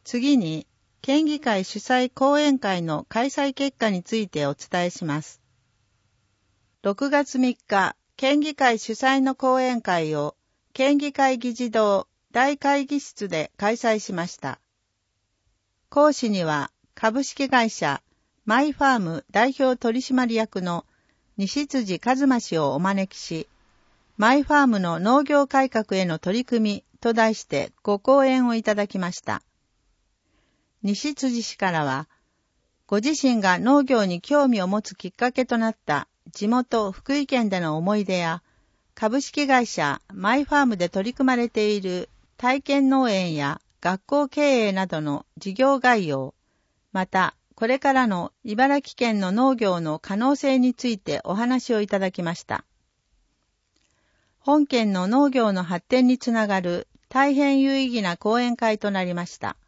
次に、県議会主催講演会の開催結果についてお伝えします。6月3日、県議会主催の講演会を県議会議事堂大会議室で開催しました。講師には株式会社マイファーム代表取締役の西辻一馬氏をお招きし、マイファームの農業改革への取り組みと題してご講演をいただきました。西辻氏からは、ご自身が農業に興味を持つきっかけとなった地元福井県での思い出や、株式会社マイファームで取り組まれている体験農園や学校経営などの事業概要、またこれからの茨城県の農業の可能性についてお話をいただきました。本県の農業の発展につながる大変有意義な講演会となりました。